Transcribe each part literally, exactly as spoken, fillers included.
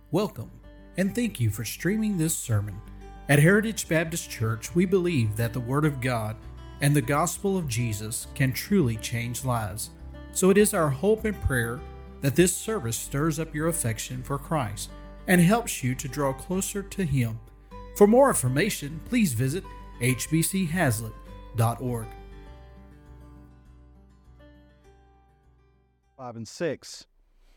Welcome, and thank you for streaming this sermon. At Heritage Baptist Church, we believe that the Word of God and the gospel of Jesus can truly change lives. So it is our hope and prayer that this service stirs up your affection for Christ and helps you to draw closer to Him. For more information, please visit h b c haslet dot org. Five and six.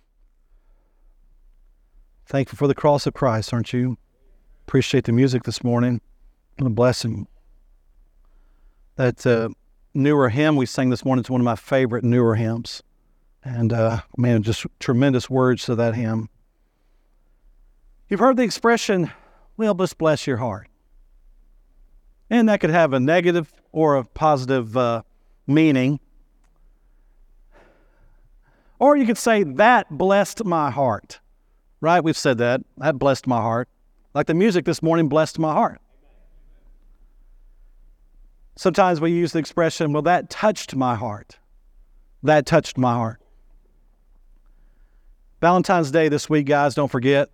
Thankful for the cross of Christ, aren't you? Appreciate the music this morning. What a blessing. That uh, newer hymn we sang this morning is one of my favorite newer hymns. And uh, man, just tremendous words to that hymn. You've heard the expression, well, just bless your heart. And that could have a negative or a positive uh, meaning. Or you could say, that blessed my heart. Right? We've said that. That blessed my heart. Like the music this morning blessed my heart. Sometimes we use the expression, well, that touched my heart. That touched my heart. Valentine's Day this week, guys, don't forget.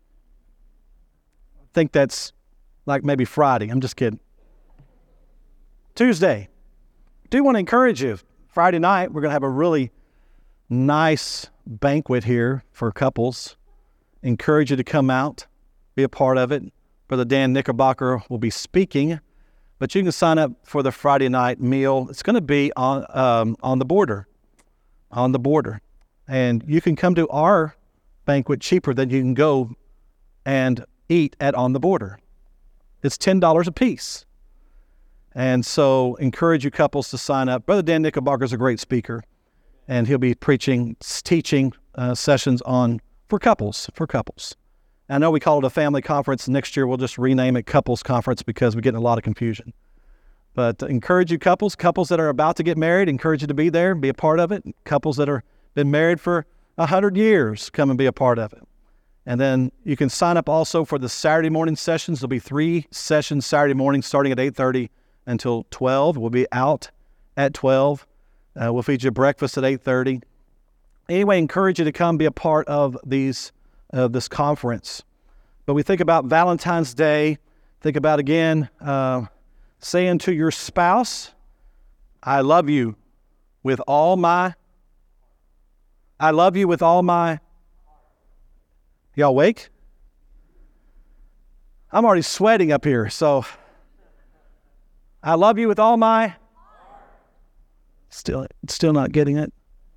I think that's like maybe Friday. I'm just kidding. Tuesday. Do want to encourage you. Friday night, we're going to have a really nice banquet here for couples. Encourage you to come out, be a part of it. Brother Dan Knickerbocker will be speaking, but you can sign up for the Friday night meal. It's going to be on um, on the border, on the border. And you can come to our banquet cheaper than you can go and eat at On the Border. It's ten dollars a piece. And so encourage you couples to sign up. Brother Dan Knickerbocker is a great speaker, and he'll be preaching, teaching uh, sessions on for couples, for couples. I know we call it a family conference. Next year we'll just rename it Couples Conference because we're getting a lot of confusion. But encourage you couples, couples that are about to get married, encourage you to be there, be a part of it. Couples that are been married for a hundred years, come and be a part of it. And then you can sign up also for the Saturday morning sessions. There'll be three sessions Saturday morning starting at eight thirty until twelve. We'll be out at twelve. Uh, we'll feed you breakfast at eight thirty. Anyway, encourage you to come be a part of these uh, this conference. But we think about Valentine's Day. Think about, again, uh, saying to your spouse, I love you with all my, I love you with all my, y'all awake? I'm already sweating up here, so I love you with all my, still, still not getting it.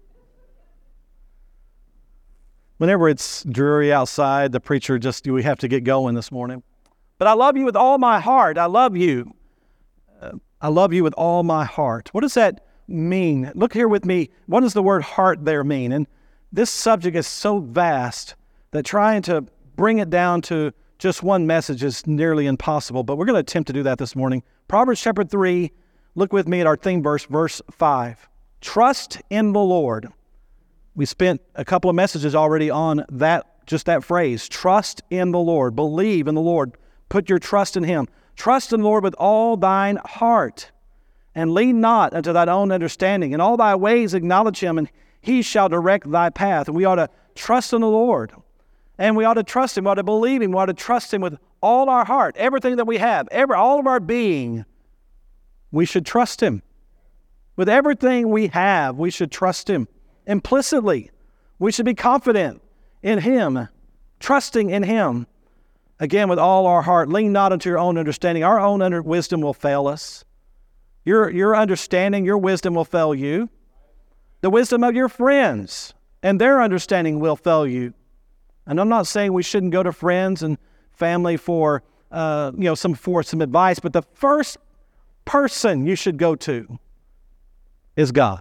Whenever it's dreary outside, the preacher just, we have to get going this morning. But I love you with all my heart. I love you. Uh, I love you with all my heart. What does that mean? Look here with me. What does the word heart there mean? And this subject is so vast that trying to bring it down to just one message is nearly impossible. But we're going to attempt to do that this morning. Proverbs chapter three, look with me at our theme verse, verse five. Trust in the Lord. We spent a couple of messages already on that, just that phrase, trust in the Lord, believe in the Lord, put your trust in Him. Trust in the Lord with all thine heart, and lean not unto thine own understanding. In all thy ways acknowledge Him, and He shall direct thy path. And we ought to trust in the Lord, and we ought to trust Him, we ought to believe Him, we ought to trust Him with all our heart, everything that we have, every, all of our being. We should trust Him. With everything we have, we should trust Him. Implicitly, we should be confident in Him, trusting in Him. Again, with all our heart, lean not unto your own understanding. Our own under wisdom will fail us. Your, your understanding, your wisdom will fail you. The wisdom of your friends and their understanding will fail you. And I'm not saying we shouldn't go to friends and family for, uh, you know, some for some advice, but the first person you should go to is God.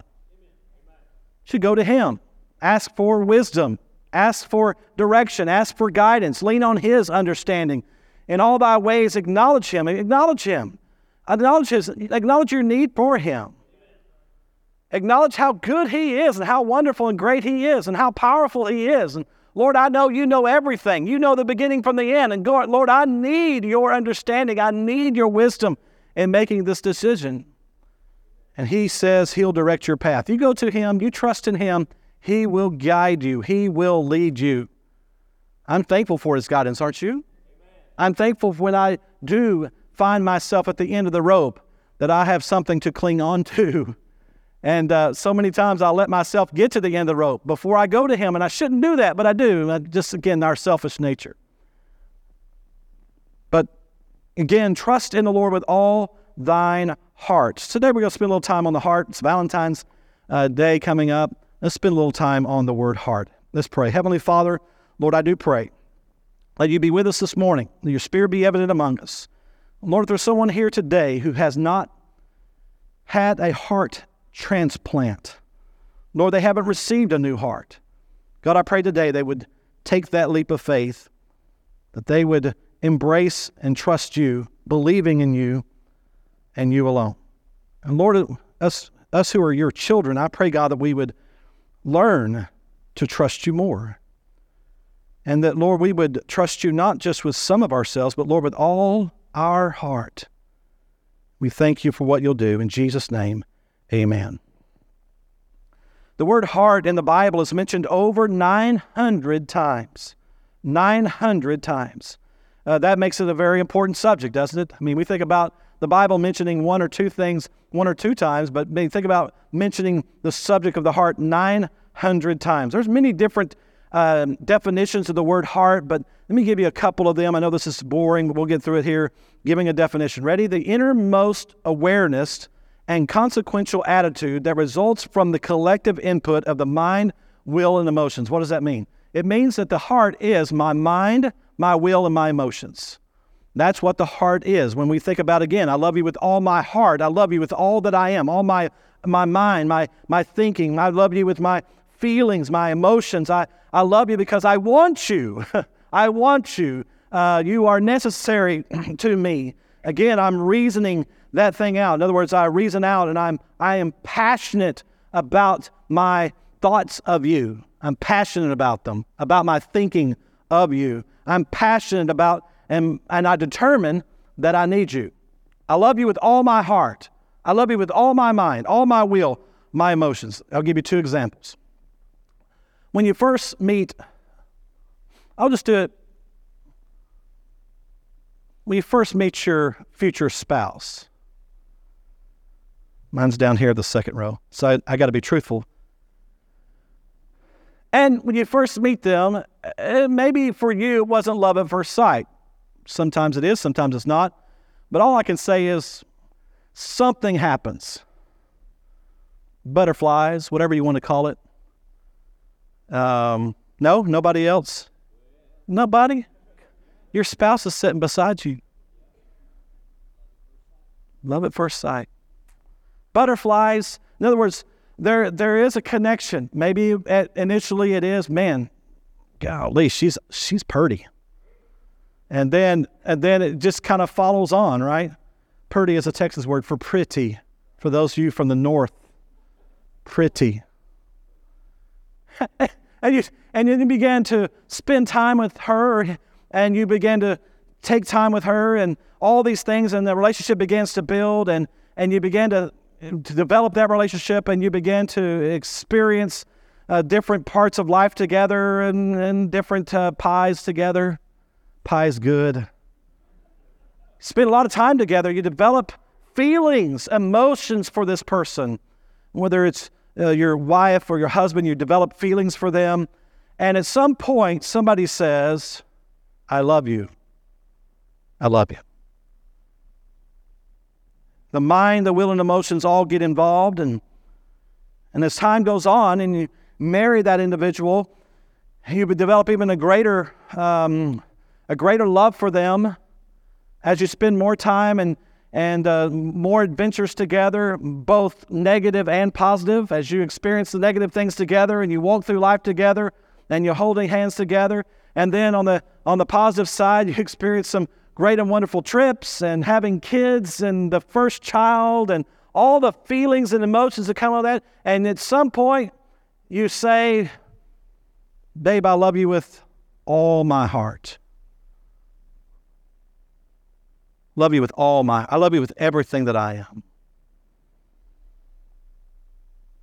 Should go to Him. Ask for wisdom. Ask for direction. Ask for guidance. Lean on His understanding. In all thy ways, acknowledge Him. Acknowledge Him. Acknowledge His. Acknowledge your need for Him. Acknowledge how good He is and how wonderful and great He is and how powerful He is. And Lord, I know You know everything. You know the beginning from the end. And God, Lord, I need Your understanding. I need Your wisdom in making this decision. And He says He'll direct your path. You go to Him, you trust in Him, He will guide you. He will lead you. I'm thankful for His guidance, aren't you? I'm thankful when I do find myself at the end of the rope that I have something to cling on to. And uh, so many times I'll let myself get to the end of the rope before I go to Him, and I shouldn't do that, but I do. Uh, just, again, our selfish nature. But, again, trust in the Lord with all thine heart. Today we're going to spend a little time on the heart. It's Valentine's uh, Day coming up. Let's spend a little time on the word heart. Let's pray. Heavenly Father, Lord, I do pray. Let you be with us this morning. Let your Spirit be evident among us. Lord, if there's someone here today who has not had a heart transplant, Lord, they haven't received a new heart. God, I pray today they would take that leap of faith, that they would embrace and trust you, believing in you and you alone. And Lord, us, us who are your children, I pray, God, that we would learn to trust you more. And that, Lord, we would trust you not just with some of ourselves, but, Lord, with all our heart. We thank you for what you'll do. In Jesus' name, amen. The word heart in the Bible is mentioned over nine hundred times. nine hundred times. Uh, that makes it a very important subject, doesn't it? I mean, we think about the Bible mentioning one or two things one or two times, but maybe think about mentioning the subject of the heart nine hundred times. There's many different um, definitions of the word heart, but let me give you a couple of them. I know this is boring, but we'll get through it here, giving a definition. Ready? The innermost awareness and consequential attitude that results from the collective input of the mind, will, and emotions. What does that mean? It means that the heart is my mind, my will, and my emotions. That's what the heart is. When we think about, again, I love you with all my heart. I love you with all that I am, all my my mind, my my thinking. I love you with my feelings, my emotions. I, I love you because I want you. I want you. Uh, you are necessary to me. Again, I'm reasoning that thing out. In other words, I reason out and I'm I am passionate about my thoughts of you. I'm passionate about them, about my thinking of you. I'm passionate about and, and I determine that I need you. I love you with all my heart. I love you with all my mind, all my will, my emotions. I'll give you two examples. When you first meet, I'll just do it. When you first meet your future spouse, mine's down here, the second row, so I, I got to be truthful. And when you first meet them, maybe for you it wasn't love at first sight. Sometimes it is, sometimes it's not. But all I can say is something happens. Butterflies, whatever you want to call it. Um, no, nobody else. Nobody? Your spouse is sitting beside you. Love at first sight. Butterflies, in other words, there there is a connection. Maybe at, initially it is, man, golly, she's she's pretty. And then and then it just kind of follows on, right? Pretty is a Texas word for pretty. For those of you from the north, pretty. and you and then you began to spend time with her, and you began to take time with her, and all these things, and the relationship begins to build, and and you began to to develop that relationship, and you began to experience uh, different parts of life together, and, and different uh, pies together. Pie's good. Spend a lot of time together. You develop feelings, emotions for this person. Whether it's uh, your wife or your husband, you develop feelings for them. And at some point, somebody says, I love you. I love you. The mind, the will, and emotions all get involved. And, and as time goes on and you marry that individual, you would develop even a greater um, a greater love for them as you spend more time and, and uh, more adventures together, both negative and positive, as you experience the negative things together and you walk through life together and you're holding hands together. And then on the on the positive side, you experience some great and wonderful trips and having kids and the first child and all the feelings and emotions that come with that. And at some point, you say, babe, I love you with all my heart. Love you with all my, I love you with everything that I am.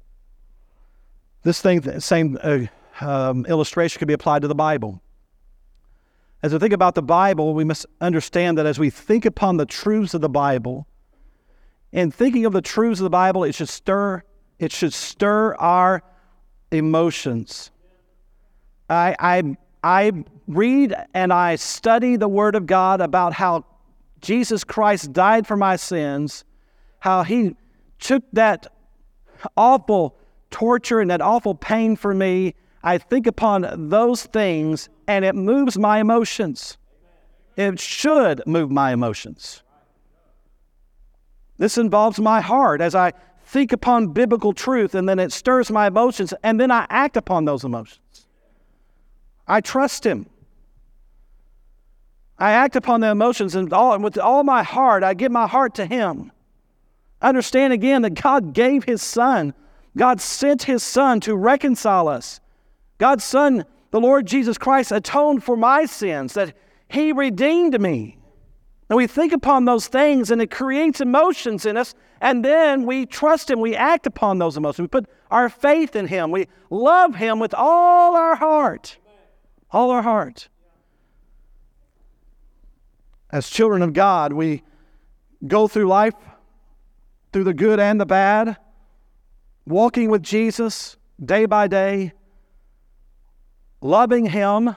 This thing, same uh, um, illustration could be applied to the Bible. As we think about the Bible, we must understand that as we think upon the truths of the Bible, in thinking of the truths of the Bible, it should stir, it should stir our emotions. I, I, I read and I study the Word of God about how Jesus Christ died for my sins, how He took that awful torture and that awful pain for me. I think upon those things and it moves my emotions. It should move my emotions. This involves my heart as I think upon biblical truth, and then it stirs my emotions, and then I act upon those emotions. I trust Him. I act upon the emotions, and, all, and with all my heart, I give my heart to Him. Understand again that God gave His Son. God sent His Son to reconcile us. God's Son, the Lord Jesus Christ, atoned for my sins, that He redeemed me. And we think upon those things, and it creates emotions in us, and then we trust Him. We act upon those emotions. We put our faith in Him. We love Him with all our heart. All our heart. As children of God, we go through life, through the good and the bad, walking with Jesus day by day, loving Him.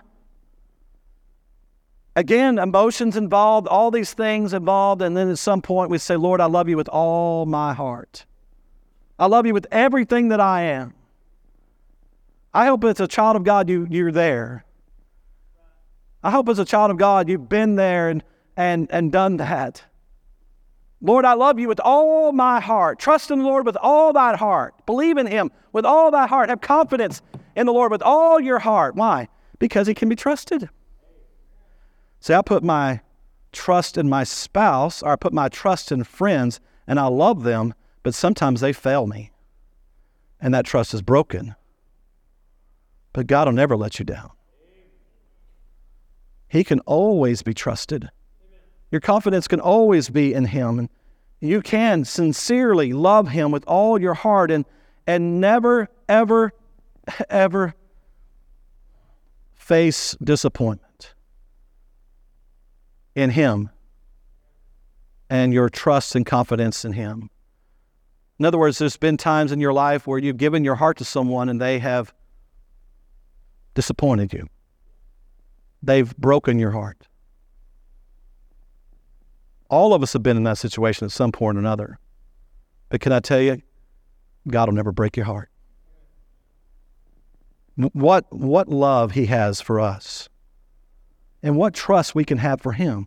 Again, emotions involved, all these things involved, and then at some point we say, Lord, I love You with all my heart. I love You with everything that I am. I hope as a child of God you, you're there. I hope as a child of God you've been there and, and, and done that. Lord, I love You with all my heart. Trust in the Lord with all thy heart. Believe in Him with all thy heart. Have confidence in the Lord with all your heart. Why? Because He can be trusted. See, I put my trust in my spouse, or I put my trust in friends, and I love them, but sometimes they fail me, and that trust is broken. But God will never let you down. He can always be trusted. Your confidence can always be in Him, and you can sincerely love Him with all your heart and, and never, ever, ever face disappointment in Him and your trust and confidence in Him. In other words, there's been times in your life where you've given your heart to someone and they have disappointed you. They've broken your heart. All of us have been in that situation at some point or another. But can I tell you, God will never break your heart. What, what love He has for us, and what trust we can have for Him.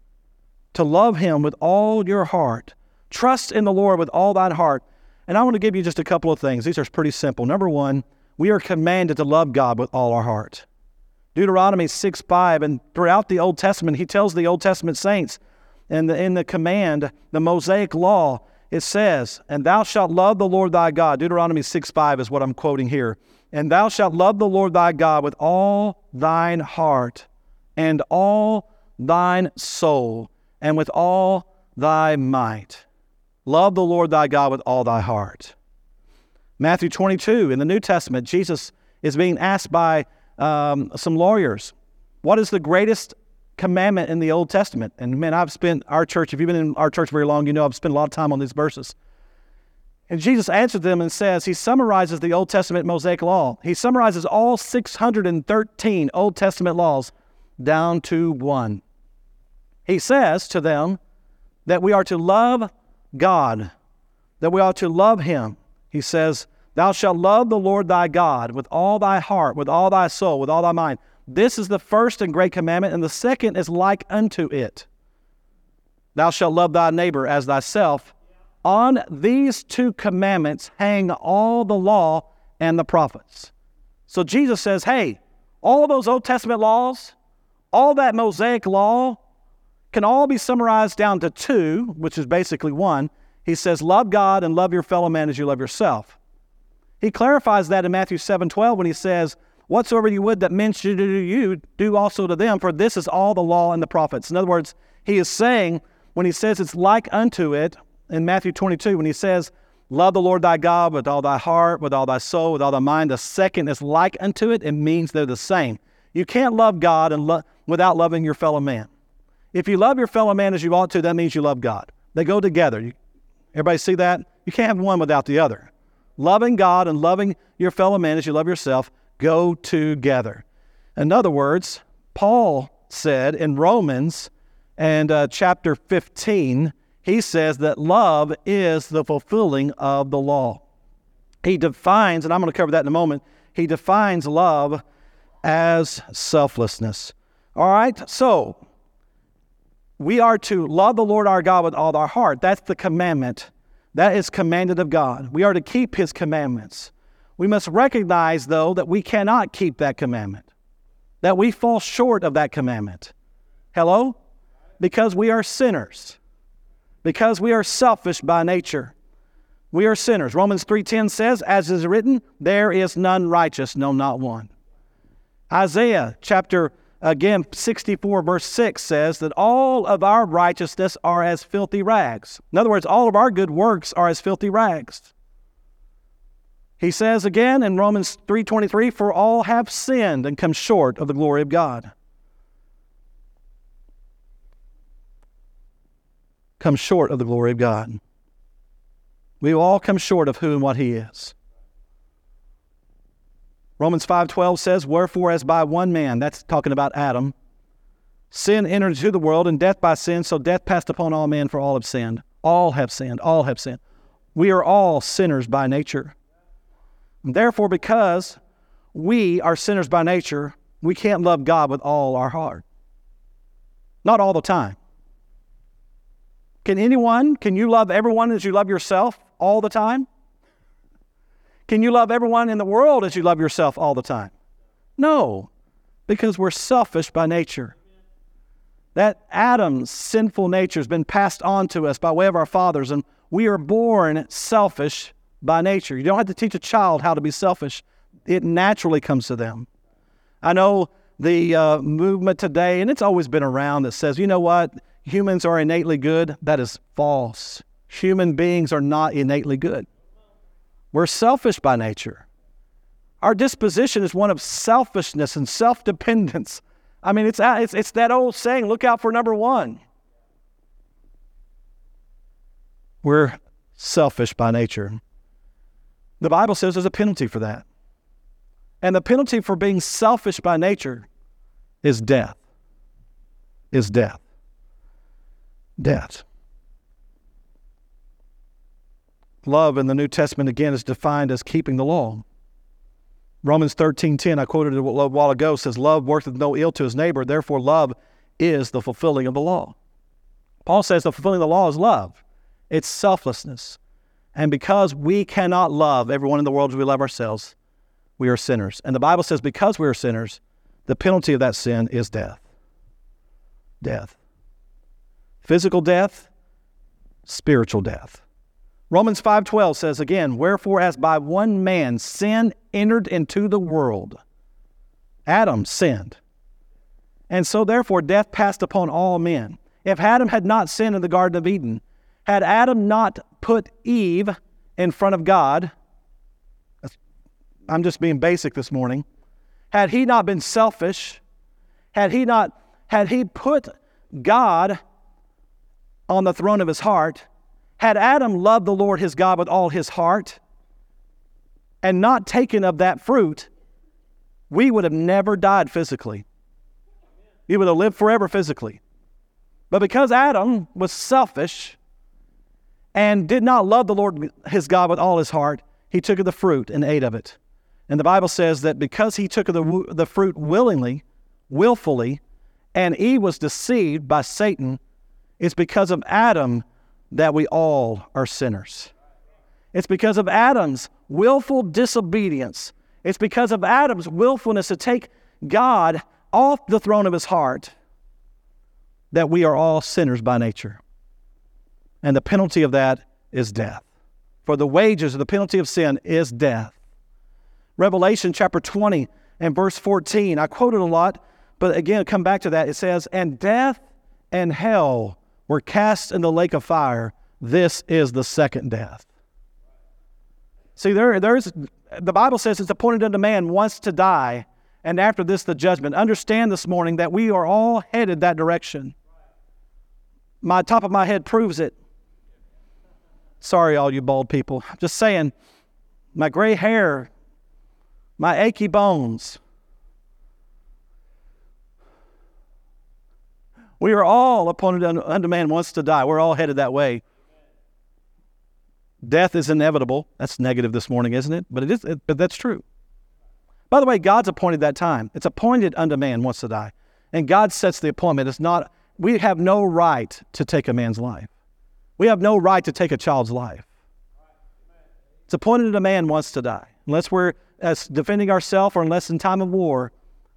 To love Him with all your heart. Trust in the Lord with all thine heart. And I want to give you just a couple of things. These are pretty simple. Number one, we are commanded to love God with all our heart. Deuteronomy six five, and throughout the Old Testament, He tells the Old Testament saints, in the, in the command, the Mosaic law, it says, and thou shalt love the Lord thy God. Deuteronomy six five is what I'm quoting here. And thou shalt love the Lord thy God with all thine heart, and all thine soul, and with all thy might. Love the Lord thy God with all thy heart. Matthew twenty-two, in the New Testament, Jesus is being asked by um, some lawyers, what is the greatest commandment in the Old Testament? And man, I've spent our church, if you've been in our church very long, you know I've spent a lot of time on these verses. And Jesus answered them and says, He summarizes the Old Testament Mosaic law. He summarizes all six hundred thirteen Old Testament laws down to one. He says to them that we are to love God, that we are to love Him. He says, thou shalt love the Lord thy God with all thy heart, with all thy soul, with all thy mind. This is the first and great commandment, and the second is like unto it. Thou shalt love thy neighbor as thyself. On these two commandments hang all the law and the prophets. So Jesus says, hey, all those Old Testament laws, all that Mosaic law can all be summarized down to two, which is basically one. He says, love God and love your fellow man as you love yourself. He clarifies that in Matthew seven twelve when He says, whatsoever you would that men should do to you, do also to them, for this is all the law and the prophets. In other words, He is saying, when He says it's like unto it, in Matthew twenty-two, when He says, love the Lord thy God with all thy heart, with all thy soul, with all thy mind, the second is like unto it. It means they're the same. You can't love God and lo- without loving your fellow man. If you love your fellow man as you ought to, that means you love God. They go together. You, everybody see that? You can't have one without the other. Loving God and loving your fellow man as you love yourself go together. In other words, Paul said in Romans and uh, chapter fifteen, he says that love is the fulfilling of the law. He defines, and I'm going to cover that in a moment, he defines love as selflessness. All right, so we are to love the Lord our God with all our heart. That's the commandment. That is commanded of God. We are to keep his commandments. We must recognize, though, that we cannot keep that commandment, that we fall short of that commandment. Hello? Because we are sinners. Because we are selfish by nature. We are sinners. Romans three ten says, as is written, there is none righteous, no, not one. Isaiah chapter, again, sixty-four verse six says that all of our righteousness are as filthy rags. In other words, all of our good works are as filthy rags. He says again in Romans three twenty-three, for all have sinned and come short of the glory of God. Come short of the glory of God. We will all come short of who and what he is. Romans five twelve says, wherefore as by one man, that's talking about Adam, sin entered into the world, and death by sin, so death passed upon all men, for all have sinned. All have sinned. All have sinned. We are all sinners by nature. And therefore, because we are sinners by nature, we can't love God with all our heart. Not all the time. Can anyone, can you love everyone as you love yourself all the time? Can you love everyone in the world as you love yourself all the time? No, because we're selfish by nature. That Adam's sinful nature has been passed on to us by way of our fathers, and we are born selfish by nature. You don't have to teach a child how to be selfish. It naturally comes to them. I know the uh, movement today, and it's always been around, that says, you know what, humans are innately good. That is false. Human beings are not innately good. We're selfish by nature. Our disposition is one of selfishness and self-dependence. I mean, it's, it's, it's that old saying, look out for number one. We're selfish by nature. The Bible says there's a penalty for that. And the penalty for being selfish by nature is death. Is death. Death. Love in the New Testament, again, is defined as keeping the law. Romans thirteen ten, I quoted it a while ago, says, love worketh no ill to his neighbor, therefore love is the fulfilling of the law. Paul says the fulfilling of the law is love. It's selflessness. And because we cannot love everyone in the world as we love ourselves, we are sinners. And the Bible says because we are sinners, the penalty of that sin is death. Death. Physical death, spiritual death. Romans five twelve says again, wherefore as by one man sin entered into the world. Adam sinned. And so therefore death passed upon all men. If Adam had not sinned in the Garden of Eden, had Adam not put Eve in front of God, I'm just being basic this morning, had he not been selfish, had he not, had he put God on the throne of his heart, had Adam loved the Lord his God with all his heart and not taken of that fruit, we would have never died physically. We would have lived forever physically. But because Adam was selfish and did not love the Lord his God with all his heart, he took of the fruit and ate of it. And the Bible says that because he took of the, the fruit willingly, willfully, and Eve was deceived by Satan, it's because of Adam that we all are sinners. It's because of Adam's willful disobedience. It's because of Adam's willfulness to take God off the throne of his heart that we are all sinners by nature. And the penalty of that is death. For the wages of the penalty of sin is death. Revelation chapter twenty and verse fourteen, I quote it a lot, but again, come back to that. It says, and death and hell were cast in the lake of fire. This is the second death. See, there, there's the Bible says it's appointed unto man once to die, and after this, the judgment. Understand this morning that we are all headed that direction. My top of my head proves it. Sorry, all you bald people. Just saying, my gray hair, my achy bones. We are all appointed unto man once to die. We're all headed that way. Death is inevitable. That's negative this morning, isn't it? But it is. It, but that's true. By the way, God's appointed that time. It's appointed unto man once to die. And God sets the appointment. It's not, we have no right to take a man's life. We have no right to take a child's life. It's appointed unto man once to die. Unless we're as defending ourselves or unless in time of war.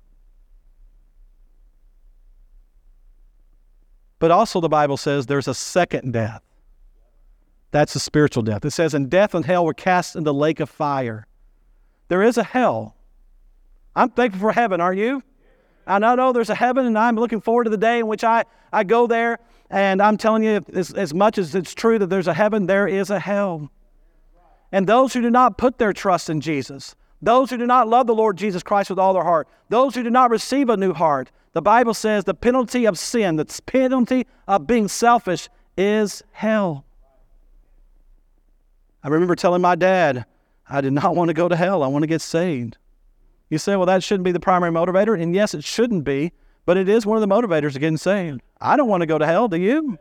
But also the Bible says there's a second death. That's a spiritual death. It says, and death and hell were cast in the lake of fire. There is a hell. I'm thankful for heaven, aren't you? I know there's a heaven, and I'm looking forward to the day in which I, I go there, and I'm telling you, as, as much as it's true that there's a heaven, there is a hell. And those who do not put their trust in Jesus, those who do not love the Lord Jesus Christ with all their heart, those who do not receive a new heart, the Bible says the penalty of sin, the penalty of being selfish is hell. I remember telling my dad, I did not want to go to hell. I want to get saved. You say, well, that shouldn't be the primary motivator. And yes, it shouldn't be, but it is one of the motivators of getting saved. I don't want to go to hell, do you?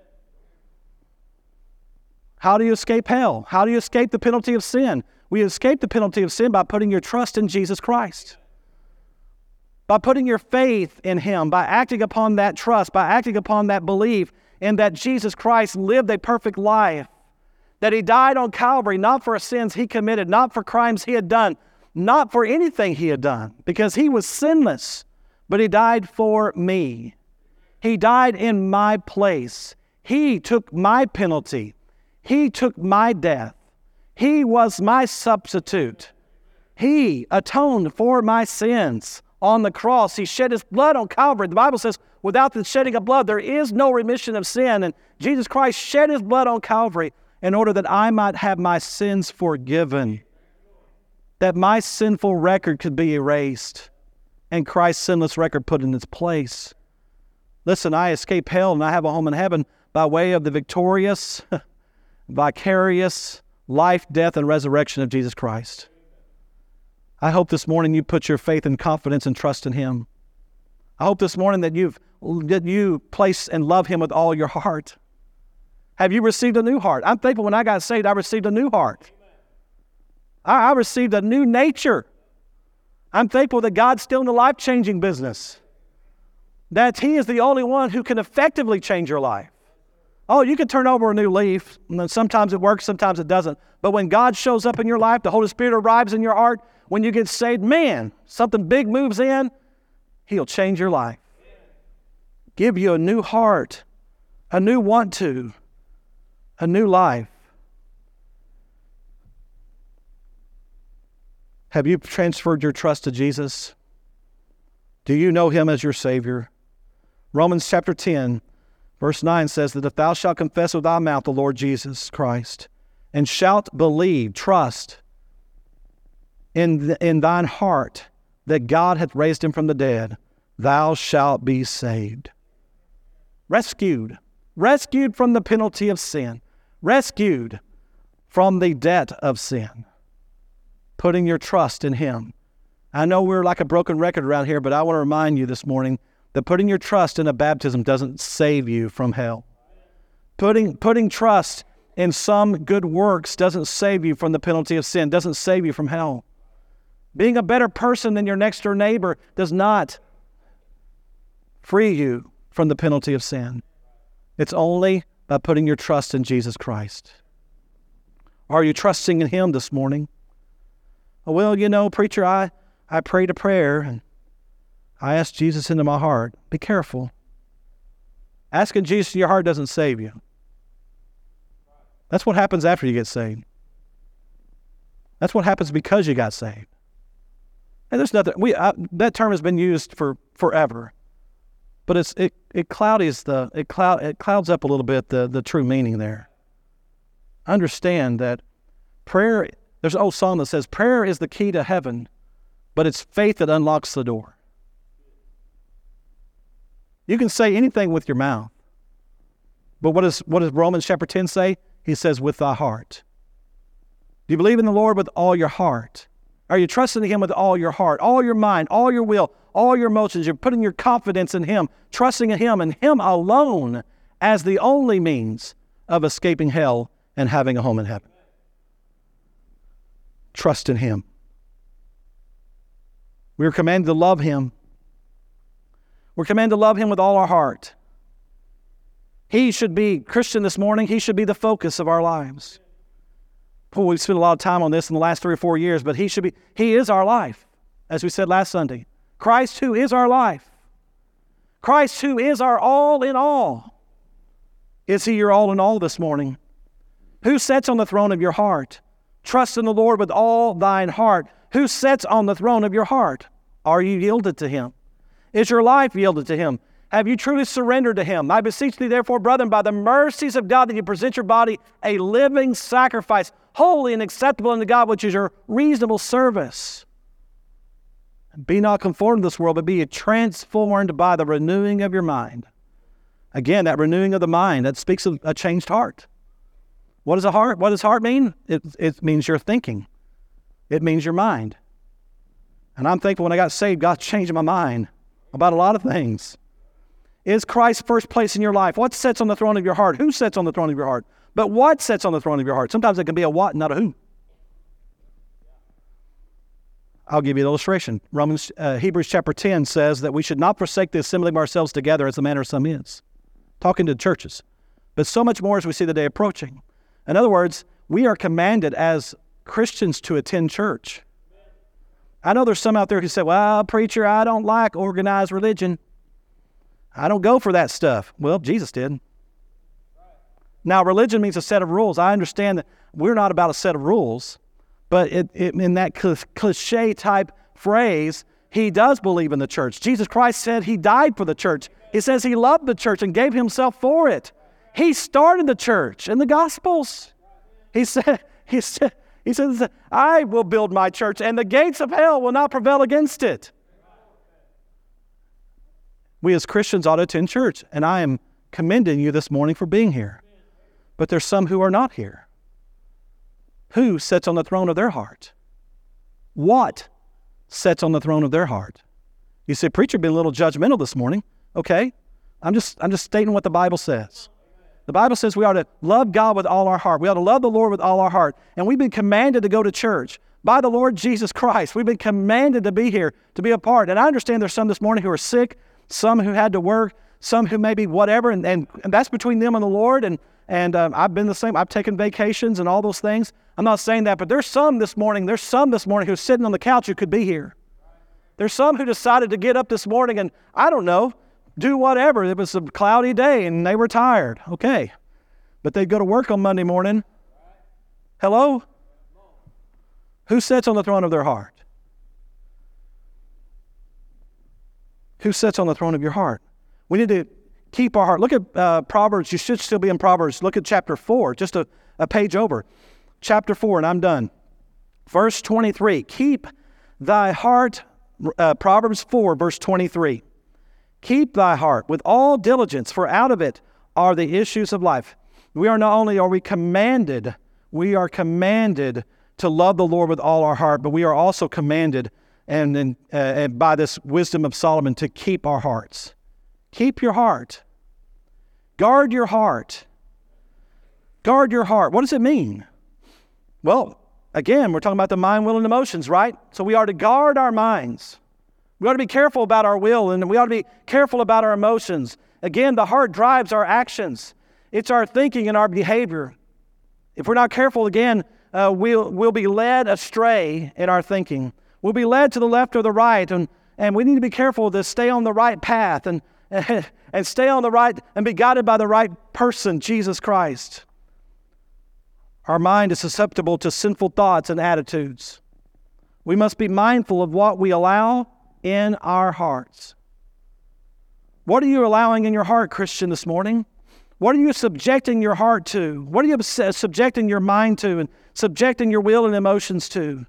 How do you escape hell? How do you escape the penalty of sin? We escape the penalty of sin by putting your trust in Jesus Christ. By putting your faith in Him, by acting upon that trust, by acting upon that belief in that Jesus Christ lived a perfect life, that He died on Calvary, not for sins He committed, not for crimes He had done, not for anything He had done, because He was sinless, but He died for me. He died in my place. He took my penalty. He took my death. He was my substitute. He atoned for my sins on the cross. He shed His blood on Calvary. The Bible says, without the shedding of blood, there is no remission of sin. And Jesus Christ shed His blood on Calvary in order that I might have my sins forgiven, that my sinful record could be erased and Christ's sinless record put in its place. Listen, I escape hell and I have a home in heaven by way of the victorious, vicarious life, death, and resurrection of Jesus Christ. I hope this morning you put your faith and confidence and trust in Him. I hope this morning that you've that you place and love Him with all your heart. Have you received a new heart? I'm thankful when I got saved, I received a new heart. I, I received a new nature. I'm thankful that God's still in the life-changing business. That He is the only one who can effectively change your life. Oh, you can turn over a new leaf. And sometimes it works, sometimes it doesn't. But when God shows up in your life, the Holy Spirit arrives in your heart, when you get saved, man, something big moves in, He'll change your life. Give you a new heart, a new want to, a new life. Have you transferred your trust to Jesus? Do you know Him as your Savior? Romans chapter ten, verse nine says that if thou shalt confess with thy mouth the Lord Jesus Christ, and shalt believe, trust in, the, in thine heart that God hath raised Him from the dead, thou shalt be saved. Rescued. Rescued from the penalty of sin. Rescued from the debt of sin. Putting your trust in Him. I know we're like a broken record around here, but I want to remind you this morning that putting your trust in a baptism doesn't save you from hell. Putting, putting trust in some good works doesn't save you from the penalty of sin, doesn't save you from hell. Being a better person than your next door neighbor does not free you from the penalty of sin. It's only by putting your trust in Jesus Christ. Are you trusting in Him this morning? Well, you know, preacher, I, I prayed a prayer and I asked Jesus into my heart. Be careful. Asking Jesus in your heart doesn't save you. That's what happens after you get saved. That's what happens because you got saved. And there's nothing, we, I, that term has been used for forever. But it's, it, it cloudies the, it, cloud, it clouds up a little bit the, the true meaning there. Understand that prayer, there's an old song that says, prayer is the key to heaven, but it's faith that unlocks the door. You can say anything with your mouth. But what, is, what does Romans chapter ten say? He says, with thy heart. Do you believe in the Lord with all your heart? Are you trusting Him with all your heart, all your mind, all your will, all your emotions? You're putting your confidence in Him, trusting in Him and Him alone as the only means of escaping hell and having a home in heaven. Trust in Him. We are commanded to love Him. We're commanded to love Him with all our heart. He should be, Christian this morning, He should be the focus of our lives. Boy, we've spent a lot of time on this in the last three or four years, but He should be, He is our life, as we said last Sunday. Christ who is our life. Christ who is our all in all. Is He your all in all this morning? Who sits on the throne of your heart? Trust in the Lord with all thine heart. Who sits on the throne of your heart? Are you yielded to Him? Is your life yielded to Him? Have you truly surrendered to Him? I beseech thee, therefore, brethren, by the mercies of God, that you present your body a living sacrifice, holy and acceptable unto God, which is your reasonable service. Be not conformed to this world, but be transformed by the renewing of your mind. Again, that renewing of the mind, that speaks of a changed heart. What does a heart? What does heart mean? It, it means your thinking. It means your mind. And I'm thankful when I got saved, God changed my mind about a lot of things. Is Christ first place in your life? What sits on the throne of your heart? Who sits on the throne of your heart? But what sits on the throne of your heart? Sometimes it can be a what, not a who. I'll give you an illustration. Romans, uh, Hebrews chapter ten says that we should not forsake the assembling of ourselves together as the manner of some is. Talking to churches. But so much more as we see the day approaching. In other words, we are commanded as Christians to attend church. I know there's some out there who say, well, preacher, I don't like organized religion. I don't go for that stuff. Well, Jesus did. Now, religion means a set of rules. I understand that we're not about a set of rules, but it, it, in that cliche type phrase, He does believe in the church. Jesus Christ said He died for the church. He says He loved the church and gave Himself for it. He started the church in the Gospels. He said, He said, He says, I will build my church, and the gates of hell will not prevail against it. We as Christians ought to attend church, and I am commending you this morning for being here. But there's some who are not here. Who sits on the throne of their heart? What sits on the throne of their heart? You say, preacher, been a little judgmental this morning. Okay, I'm just I'm just stating what the Bible says. The Bible says we ought to love God with all our heart. We ought to love the Lord with all our heart. And we've been commanded to go to church by the Lord Jesus Christ. We've been commanded to be here, to be a part. And I understand there's some this morning who are sick, some who had to work, some who maybe whatever, and, and, and that's between them and the Lord. And, and um, I've been the same. I've taken vacations and all those things. I'm not saying that, but there's some this morning, there's some this morning who's sitting on the couch who could be here. There's some who decided to get up this morning and, I don't know, do whatever. It was a cloudy day and they were tired. Okay. But they'd go to work on Monday morning. Hello? Who sits on the throne of their heart? Who sits on the throne of your heart? We need to keep our heart. Look at uh, Proverbs. You should still be in Proverbs. Look at chapter four, just a, a page over. Chapter four, and I'm done. Verse twenty-three. Keep thy heart, uh, Proverbs four, verse twenty-three. Keep thy heart with all diligence, for out of it are the issues of life. We are not only are we commanded, we are commanded to love the Lord with all our heart, but we are also commanded, and, and, uh, and by this wisdom of Solomon, to keep our hearts. Keep your heart. Guard your heart. Guard your heart. What does it mean? Well, again, we're talking about the mind, will, and emotions, right? So we are to guard our minds. We ought to be careful about our will, and we ought to be careful about our emotions. Again, the heart drives our actions. It's our thinking and our behavior. If we're not careful, again, uh, we'll, we'll be led astray in our thinking. We'll be led to the left or the right, and, and we need to be careful to stay on the right path and, and stay on the right and be guided by the right person, Jesus Christ. Our mind is susceptible to sinful thoughts and attitudes. We must be mindful of what we allow in our hearts. What are you allowing in your heart, Christian, this morning? What are you subjecting your heart to? What are you subjecting your mind to and subjecting your will and emotions to?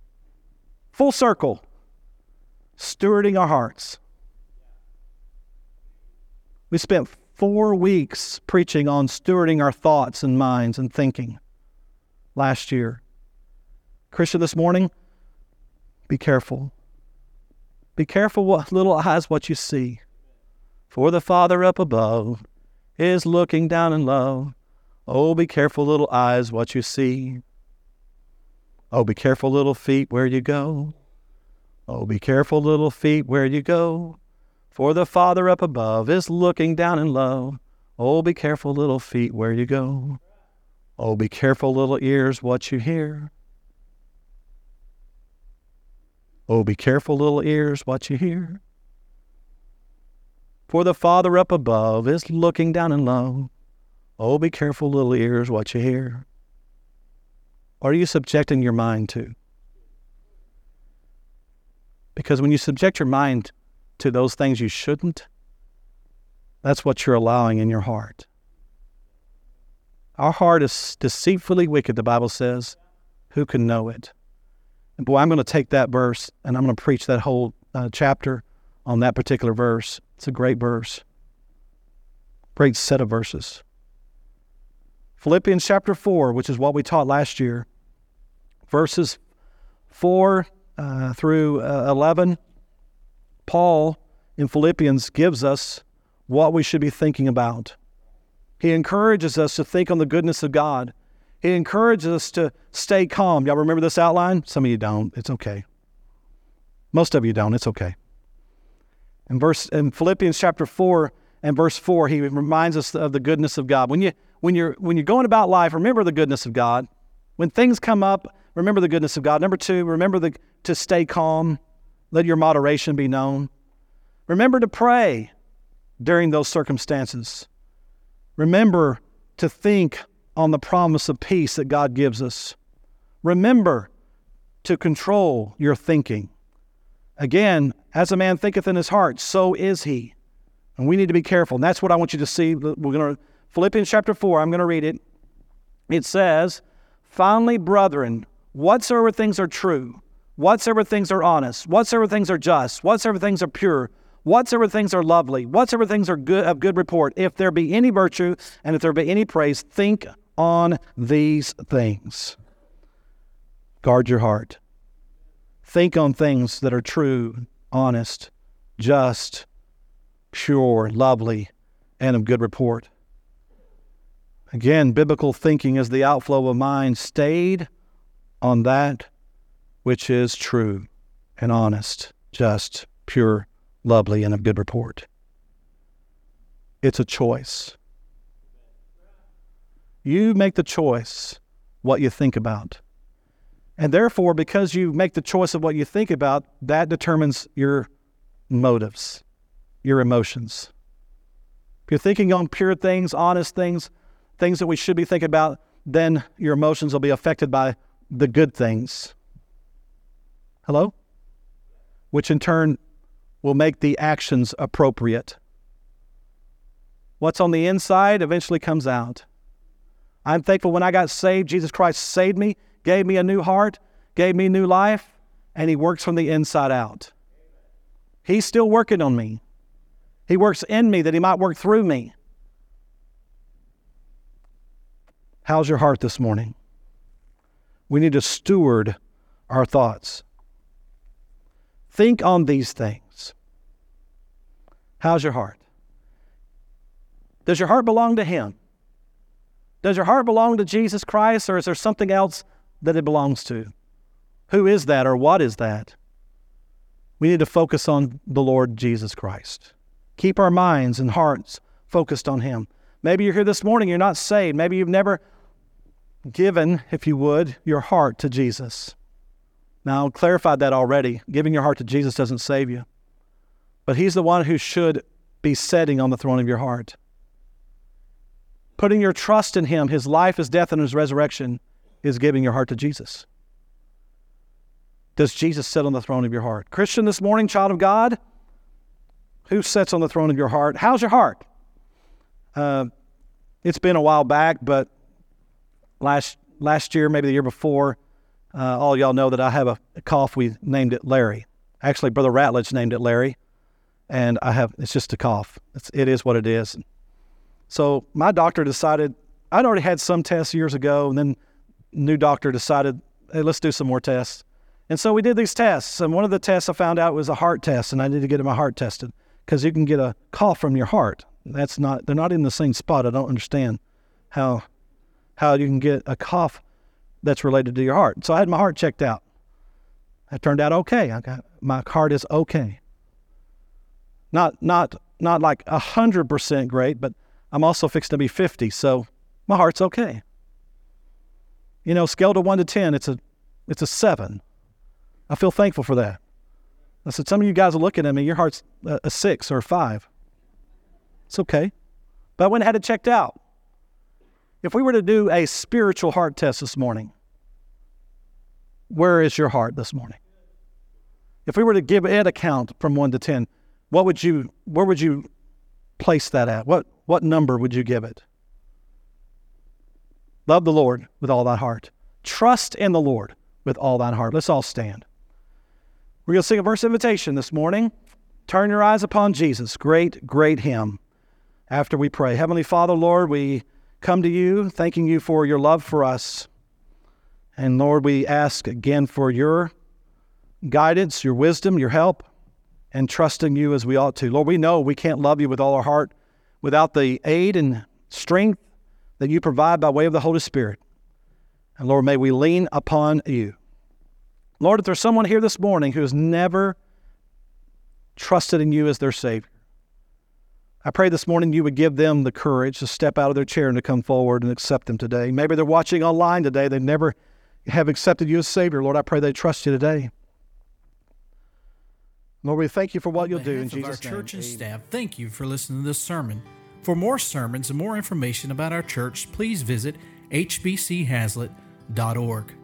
Full circle, stewarding our hearts. We spent four weeks preaching on stewarding our thoughts and minds and thinking last year. Christian, this morning, be careful. Be careful, what little eyes, what you see. For the Father up above is looking down in love. Oh, be careful, little eyes, what you see. Oh, be careful, little feet, where you go. Oh, be careful, little feet, where you go. For the Father up above is looking down in love. Oh, be careful, little feet, where you go. Oh, be careful, little ears, what you hear. Oh, be careful, little ears, what you hear. For the Father up above is looking down in love. Oh, be careful, little ears, what you hear. What are you subjecting your mind to? Because when you subject your mind to those things you shouldn't, that's what you're allowing in your heart. Our heart is deceitfully wicked, the Bible says. Who can know it? And boy, I'm going to take that verse and I'm going to preach that whole uh, chapter on that particular verse. It's a great verse. Great set of verses. Philippians chapter four, which is what we taught last year, verses four uh, through uh, eleven, Paul in Philippians gives us what we should be thinking about. He encourages us to think on the goodness of God. He encourages us to stay calm. Y'all remember this outline? Some of you don't. It's okay. Most of you don't. It's okay. In verse in Philippians chapter four and verse four, he reminds us of the goodness of God. When you when you're when you're going about life, remember the goodness of God. When things come up, remember the goodness of God. Number two, remember the, to stay calm. Let your moderation be known. Remember to pray during those circumstances. Remember to think on the promise of peace that God gives us. Remember to control your thinking. Again, as a man thinketh in his heart, so is he. And we need to be careful. And that's what I want you to see. We're going to Philippians chapter four, I'm going to read it. It says, finally, brethren, whatsoever things are true, whatsoever things are honest, whatsoever things are just, whatsoever things are pure, whatsoever things are lovely, whatsoever things are good of good report, if there be any virtue and if there be any praise, think on these things. Guard your heart. Think on things that are true, honest, just, pure, lovely, and of good report. Again, biblical thinking is the outflow of mind stayed on that which is true and honest, just, pure, lovely, and of good report. It's a choice. You make the choice what you think about. And therefore, because you make the choice of what you think about, that determines your motives, your emotions. If you're thinking on pure things, honest things, things that we should be thinking about, then your emotions will be affected by the good things. Hello? Which in turn will make the actions appropriate. What's on the inside eventually comes out. I'm thankful when I got saved, Jesus Christ saved me, gave me a new heart, gave me new life, and He works from the inside out. He's still working on me. He works in me that He might work through me. How's your heart this morning? We need to steward our thoughts. Think on these things. How's your heart? Does your heart belong to Him? Does your heart belong to Jesus Christ, or is there something else that it belongs to? Who is that, or what is that? We need to focus on the Lord Jesus Christ. Keep our minds and hearts focused on Him. Maybe you're here this morning, you're not saved. Maybe you've never given, if you would, your heart to Jesus. Now, I've clarified that already. Giving your heart to Jesus doesn't save you. But He's the one who should be sitting on the throne of your heart. Putting your trust in Him, His life, His death, and His resurrection, is giving your heart to Jesus. Does Jesus sit on the throne of your heart? Christian this morning, child of God, who sits on the throne of your heart? How's your heart? Uh, it's been a while back, but last last year, maybe the year before, uh, all y'all know that I have a, a cough. We named it Larry. Actually, Brother Ratledge named it Larry. and I have, it's just a cough. It's, it is what it is. So my doctor decided, I'd already had some tests years ago, and then new doctor decided, hey, let's do some more tests. And so we did these tests, and one of the tests I found out was a heart test, and I needed to get my heart tested because you can get a cough from your heart. That's not, they're not in the same spot. I don't understand how how you can get a cough that's related to your heart. So I had my heart checked out. It turned out okay. I got, my heart is okay. Not not not like one hundred percent great, but I'm also fixed to be fifty, so my heart's okay. You know, scale to one to ten, it's a it's a seven. I feel thankful for that. I said, some of you guys are looking at me, your heart's a, a six or a five. It's okay. But I went and had it checked out. If we were to do a spiritual heart test this morning, where is your heart this morning? If we were to give it a count from one to ten, what would you, where would you place that at? What, what number would you give it? Love the Lord with all thy heart. Trust in the Lord with all thine heart. Let's all stand. We're going to sing a verse of invitation this morning. Turn your eyes upon Jesus. Great, great hymn. After we pray. Heavenly Father, Lord, we come to you, thanking you for your love for us. And Lord, we ask again for your guidance, your wisdom, your help, and trusting you as we ought to. Lord, we know we can't love you with all our heart without the aid and strength that you provide by way of the Holy Spirit. And Lord, may we lean upon you. Lord, if there's someone here this morning who has never trusted in you as their Savior, I pray this morning you would give them the courage to step out of their chair and to come forward and accept them today. Maybe they're watching online today. They never have accepted you as Savior. Lord, I pray they trust you today. Lord, we thank you for what you'll do in Jesus' name. Our church and staff, thank you for listening to this sermon. For more sermons and more information about our church, please visit h b c haslet dot org.